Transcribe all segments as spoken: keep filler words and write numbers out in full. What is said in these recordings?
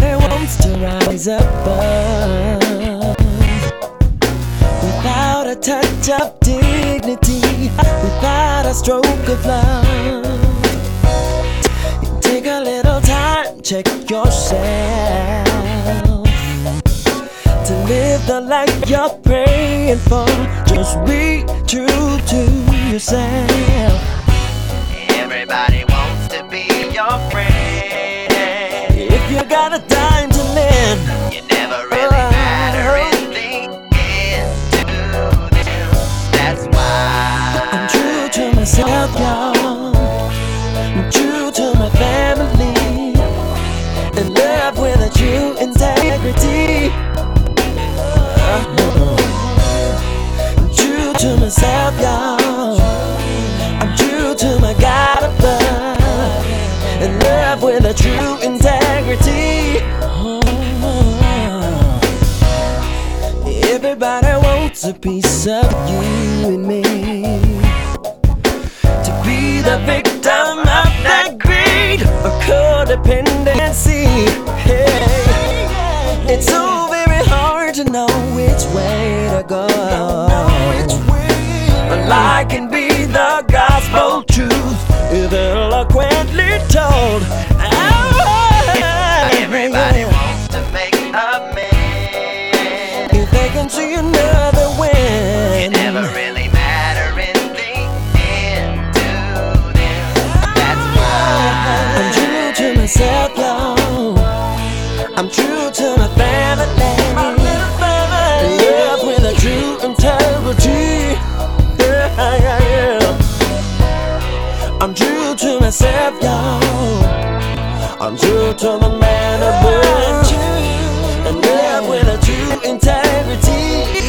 Everybody wants to rise above without a touch of dignity, without a stroke of love. Take a little time, check yourself, to live the life you're praying for. Just be true to yourself. Everybody wants to be your friend. If you got a dime to lend, you never really matter in the end to them. That's why I'm true to myself, y'all. I'm true to my family, in love with a true integrity. I'm true to myself, y'all. I'm true to my God above, in love with a true integrity. Everybody wants a piece of you and me, to be the victim of that greed or codependency. Hey, it's so very hard to know which way to go. But lie can be the gospel truth if eloquently told. everybody wants to make amends. If they can see another win, You never really matter in the end to them. That's why I'm true to myself, y'all. I'm true to my family, in love with a true integrity. Yeah, yeah, yeah. I'm true to myself, y'all. I'm true to my man above, in love with a true integrity.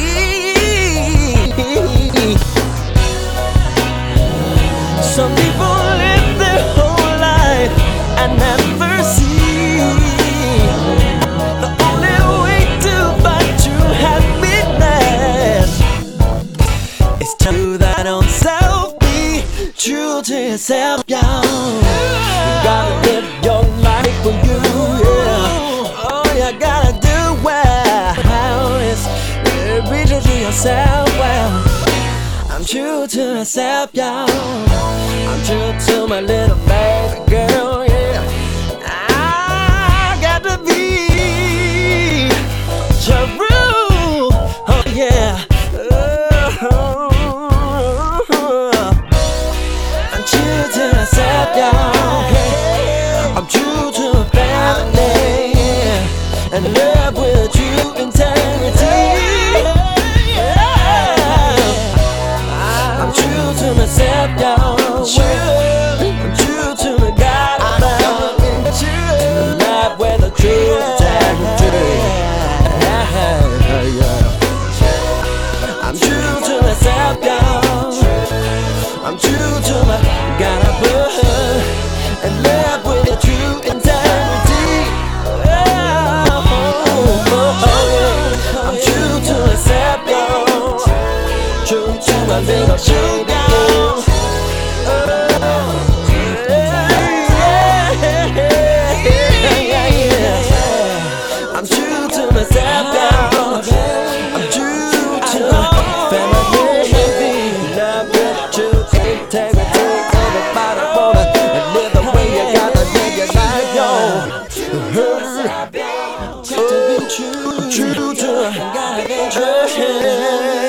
Some people live their whole life and never see the only way to find true happiness is to do that own self. Be true to yourself, y'all. You gotta live your life for you, yeah. Oh, you gotta do well. It's be true to yourself, well. I'm true to myself, y'all. I'm true to my little baby girl, yeah. I got to be true, oh yeah. I'm true to myself, y'all. I'm true to my family, and love with a true integrity. I'm true to myself, y'all. I'm true to my God above, love with a true integrity. I'm true to myself, y'all. I'm true to my God above, and love with a true integrity. I'm true to myself, y'all. True to my little baby girl. I'm true to myself, y'all. I'm true to my family, love with true integrity. Everybody wanna live the way you gotta live your life, yo. I'm true to, gotta be true.